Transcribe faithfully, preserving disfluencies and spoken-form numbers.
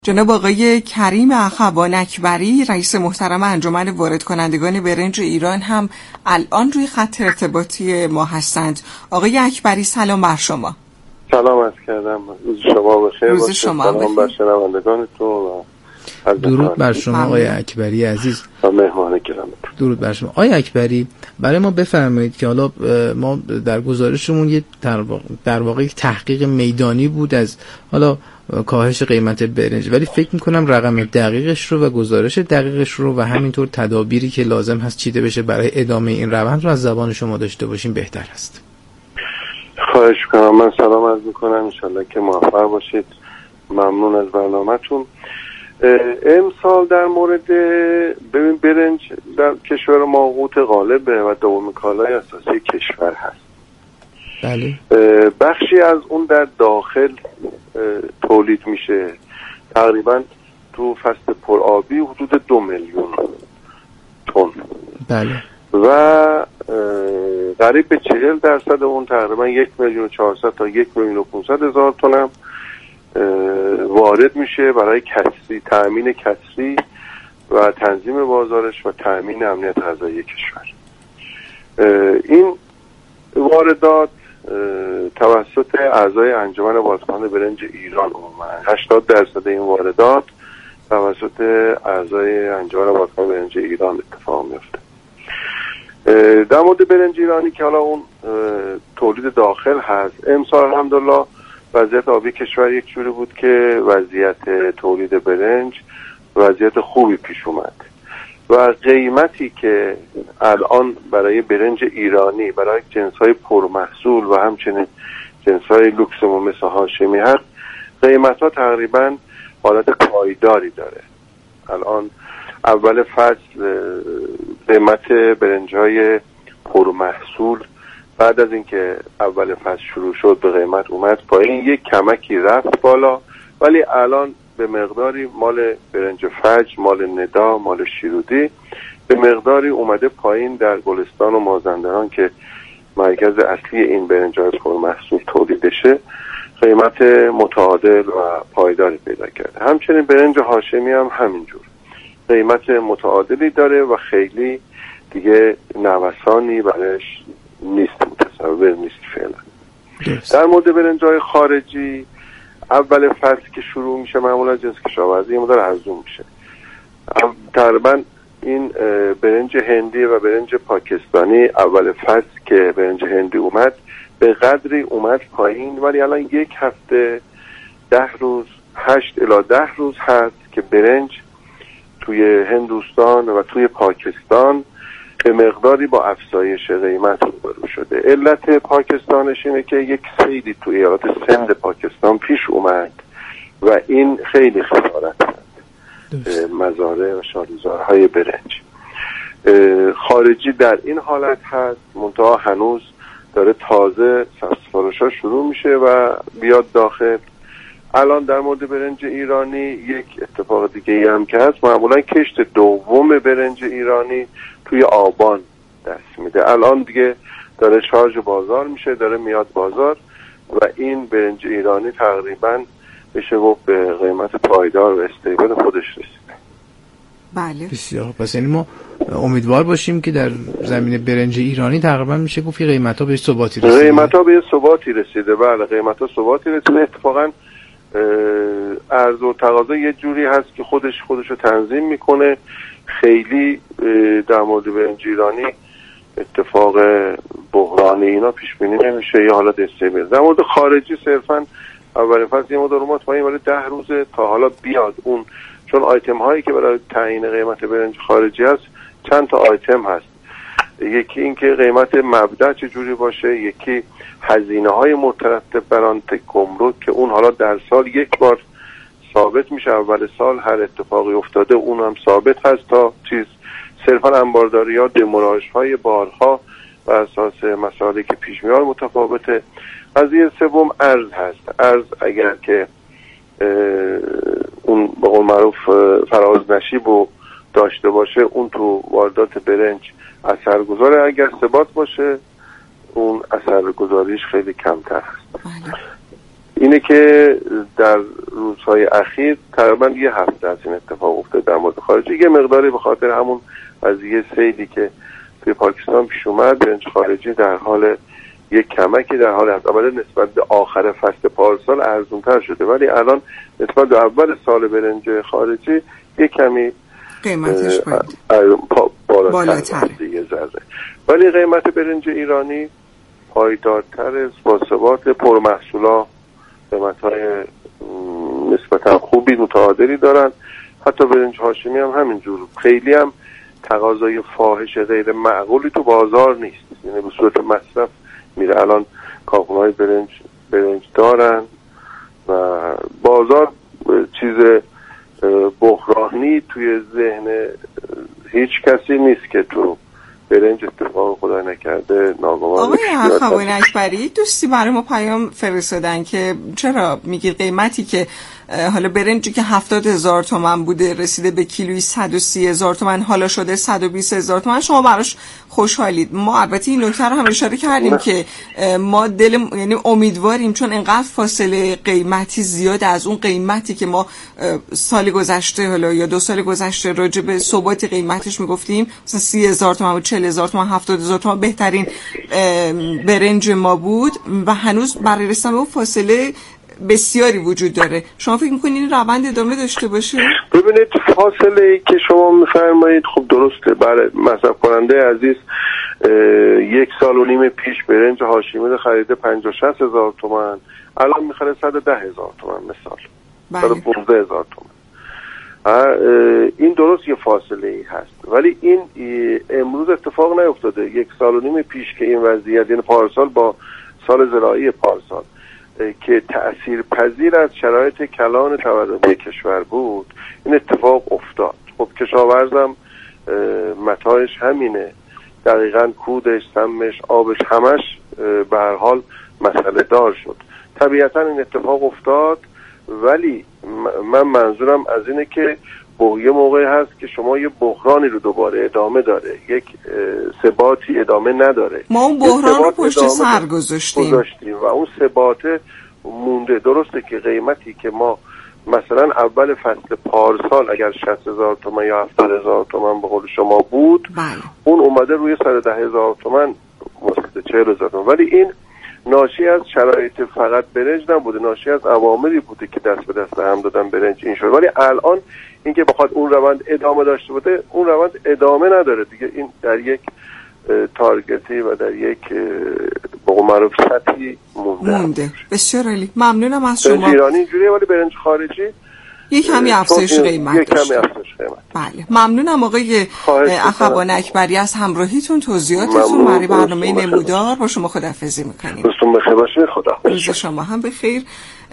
جناب آقای کریم اخوان اکبری رئیس محترم انجمن وارد کنندگان برنج ایران هم الان روی خط ارتباطی ما هستند. آقای اکبری سلام بر شما. سلام عرض کردم، روز شما بخیر. روز باشه. شما سلام بر شنوندگانتون و درود بر شما آقای اکبری عزیز و مهمان گرامی. درود بر شما آقای اکبری. برای ما بفرمایید که حالا ما در گزارشمون یه در واقع تحقیق میدانی بود از حالا کاهش قیمت برنج، ولی فکر میکنم رقم دقیقش رو و گزارش دقیقش رو و همینطور تدابیری که لازم هست چیده بشه برای ادامه این روند رو از زبان شما داشته باشیم بهتر است. خواهش میکنم. من سلام عرض میکنم، انشالله که موفق باشید. ممنون از برنامه‌تون. امسال در مورد ببین برنج در کشور ما قوت غالبه و دومین کالای اساسی کشور هست. بله. بخشی از اون در داخل تولید میشه، تقریبا تو فصل پرآبی حدود دو میلیون تن. بله. و قریب به چهل درصد اون تقریبا یک میلیون و چهارصد تا یک میلیون و پانصد هزار تن هم وارد میشه برای کسری، تأمین کسری و تنظیم بازارش و تأمین امنیت غذایی کشور. این واردات توسط اعضای انجمن وارد برنج ایران عموما هشتاد درصد این واردات توسط اعضای انجمن وارد برنج ایران اتفاق میفته. در مورد برنج ایرانی که حالا اون تولید داخل هست، امسال الحمدلله وضعیت آبی کشور یک جوری بود که وضعیت تولید برنج وضعیت خوبی پیش اومد و قیمتی که الان برای برنج ایرانی، برای جنس‌های پرمحصول و همچنین جنس‌های لوکس و مثل هاشمی هست، قیمت‌ها تقریبا حالت پایداری داره. الان اول فصل قیمت برنج‌های پرمحصول بعد از اینکه اول فصل شروع شد به قیمت اومد پایین، یک کمکی رفت بالا، ولی الان به مقداری مال برنج فجر، مال ندا، مال شیرودی به مقداری اومده پایین. در گلستان و مازندران که مرکز اصلی این برنج‌های پرمحصول تولیدشه، قیمت متعادل و پایداری پیدا کرده. همچنین برنج هاشمی هم همینجور قیمت متعادلی داره و خیلی دیگه نوسانی برش نیست، متصور نیست فعلا. در مورد برنج‌های خارجی، اول فصل که شروع میشه معمولا جنس کشاورزی مقدار ارزون میشه. تقریبا این برنج هندی و برنج پاکستانی اول فصل که برنج هندی اومد به قدری اومد پایین، ولی الان یک هفته ده روز هشت الی ده روز هست که برنج توی هندوستان و توی پاکستان به مقداری با افزایش قیمت روبرو شده. علت پاکستانش اینه که یک سیلی توی ایالات سند پاکستان پیش اومد و این خیلی خسارت کرد مزارع و شالیزارهای برنج. خارجی در این حالت هست، منتها هنوز داره تازه سفارش‌ها شروع میشه و بیاد داخل. الان در مورد برنج ایرانی یک اتفاق دیگه هم که هست، معمولا کشت دوم برنج ایرانی توی آبان دست میده. الان دیگه داره شارژ بازار میشه، داره میاد بازار و این برنج ایرانی تقریبا بشه گفت به قیمت پایدار و استیبل خودش رسیده. بله. بسیار. پس یعنی ما امیدوار باشیم که در زمین برنج ایرانی تقریبا میشه گفت قیمت‌ها به ثباتی رسیده. قیمت‌ها به ثباتی رسیده. بله، قیمت‌ها ثباتی رسیده. اتفاقاً عرض و تقاضا یه جوری هست که خودش خودشو تنظیم میکنه. خیلی در مورد برنج ایرانی اتفاق بحرانی اینا پیش بینی نمیشه یا حالت استیبل. در مورد خارجی صرفاً اول فصل یه مقدار اومد پایین، ولی ده روزه تا حالا بیاد اون، چون آیتم هایی که برای تعیین قیمت برنج خارجی هست چند تا آیتم هست. یکی این که قیمت مبدأ چجوری باشه، یکی هزینه های مترتب بر آن گمرک که اون حالا در سال یک بار ثابت میشه، اول سال هر اتفاقی افتاده اون هم ثابت هست تا چیز صرفا انبارداری ها دموراژ های بارها و اساس مسائلی که پیش میاد متفاوته. قضیه سوم ارز هست. ارز اگر که اون به قول معروف فراز نشیب رو داشته باشه، اون تو واردات برنج اثرگذاره. اگر ثبات باشه اون اثرگذاریش خیلی کمتر هست. اینه که در روزهای اخیر تقریبا یه هفته از این اتفاق افتاد در مورد خارجی، یه مقداری به خاطر همون قضیه سیلی که توی پاکستان پیش اومد، برنج خارجی در حال یک کمکی در حال هست. اولا نسبت به آخر فصل پارسال ارزونتر شده، ولی الان نسبت به اول سال برنج خارجی یک کمی قیمتش بالاتر دیگه ذره، ولی قیمت برنج ایرانی پایدارتر، با ثبات، پرمحصولا، قیمت‌های نسبتا خوبی متعادلی دارن. حتی برنج هاشمی هم همینجور، خیلی هم تقاضای فاحش غیر معقولی تو بازار نیست، یعنی به صورت مصرف میره. الان کارخونه‌های برنج برنج دارن و بازار چیز بحرانی توی ذهن هیچ کسی نیست که تو برنج اتفاق خدا نکرده ناگوار. آقای اخوان اکبری، دوستی برای ما پیام فرستادن که چرا میگید قیمتی که حالا برنجی که هفتاد هزار تومن بوده رسیده به کیلویی صد و سی هزار تومن، حالا شده صد و بیست هزار تومن، شما براش خوشحالید؟ ما البته این نکته رو هم اشاره کردیم نه. که ما دل یعنی امیدواریم، چون انقدر فاصله قیمتی زیاد از اون قیمتی که ما سال گذشته حالا یا دو سال گذشته راجع به ثبات قیمتش میگفتیم، مثلا سی هزار تومن و چهل هزار تومن، هفتاد هزار تومن بهترین برنج ما بود و هنوز برای رسیدن به اون فاصله بسیاری وجود داره. شما فکر می‌کنید این روند ادامه داشته باشه؟ ببینید فاصله که شما می‌فرمایید خب درسته. برای مصرف کننده عزیز یک سال و نیم پیش برنج هاشمی رو خریده پنجاه شصت هزار تومان، الان می‌خره صد و ده هزار تومان مثال، صد و پانزده هزار تومان. این درست یه فاصله ای هست، ولی این امروز اتفاق نیفتاده. یک سال و نیم پیش که این وضعیت، یعنی پارسال با سال زراعی پارسال که تأثیر پذیر از شرایط کلان تورمی کشور بود، این اتفاق افتاد. خب کشاورزم متاعش همینه، دقیقاً کودش، سمش، آبش، همش به هر حال مسئله دار شد. طبیعتاً این اتفاق افتاد، ولی من منظورم از اینه که یه موقعی هست که شما یه بحرانی رو دوباره ادامه داره، یک ثباتی ادامه نداره. ما اون بحران رو پشت سر گذاشتیم و اون ثبات مونده. درسته که قیمتی که ما مثلا اول فصل پارسال اگر شصت هزار تومان یا هفتاد هزار تومان به قول شما بود، بله. اون اومده روی صد و ده هزار تومان، چهل هزار تومان، ولی این ناشی از شرایط فقط برنج نبوده، ناشی از عواملی بوده که دست به دست هم دادن برنج این شد. ولی الان اینکه بخواد اون روند ادامه داشته باشه، اون روند ادامه نداره دیگه. این در یک تارگتی و در یک به قول معروف سطحی مونده. مونده. بسیار عالی، ممنونم از شما. برنج ایرانی اینجوریه، ولی برنج خارجی یک کمی افزایش قیمت یک کمی افزایش قیمت. بله، ممنونم آقای اخوان اکبری از همراهیتون، توضیحاتتون برای برنامه نمودار. با شما خداحافظی می‌کنیم. روزتون بخیر باشه. خدا. روز شما هم بخیر.